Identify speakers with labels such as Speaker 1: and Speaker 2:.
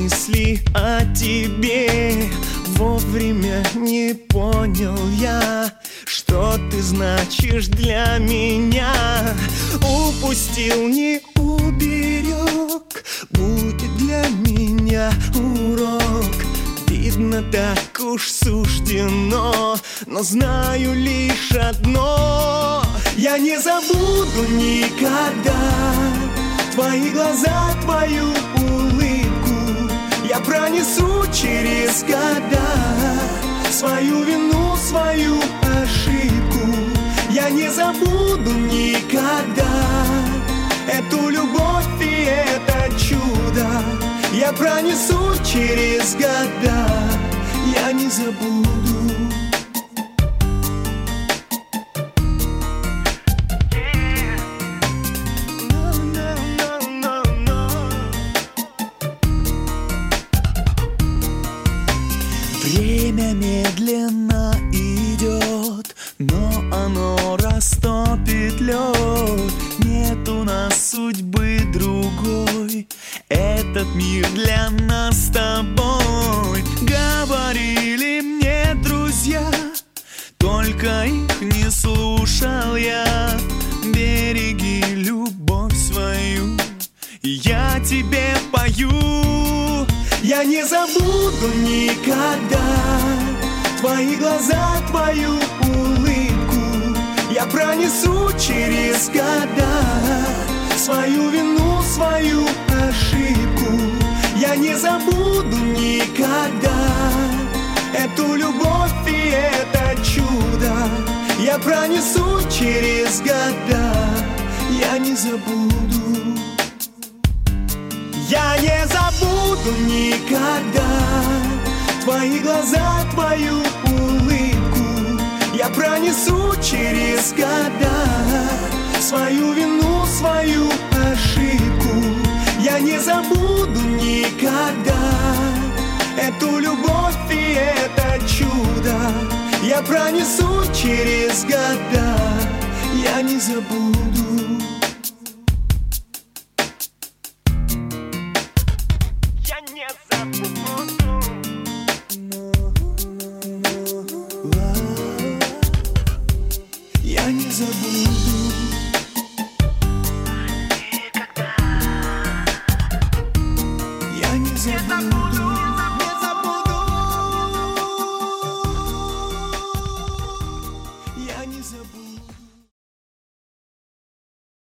Speaker 1: мысли о тебе. Вовремя не понял я, что ты значишь для меня. Упустил, не уберег, будет для меня урок. Видно, так уж суждено, но знаю лишь одно: я не забуду никогда твои глаза, твою улыбку. Я пронесу через года свою вину, свою ошибку. Я не забуду никогда эту любовь и это чудо. Я пронесу через года, я не забуду. Время медленно идет, но оно растопит лед. Нет у нас судьбы другой, этот мир для нас с тобой. Говорили мне друзья, только их не слушал я. Береги любовь свою, и я тебе пою. Я не забуду никогда твои глаза, твою улыбку. Я пронесу через года свою вину, свою ошибку. Я не забуду никогда эту любовь и это чудо. Я пронесу через года, я не забуду. Я не забуду никогда твои глаза, твою улыбку. Я пронесу через года свою вину, свою ошибку. Я не забуду никогда эту любовь и это чудо. Я пронесу через года, я не забуду. Я не забуду.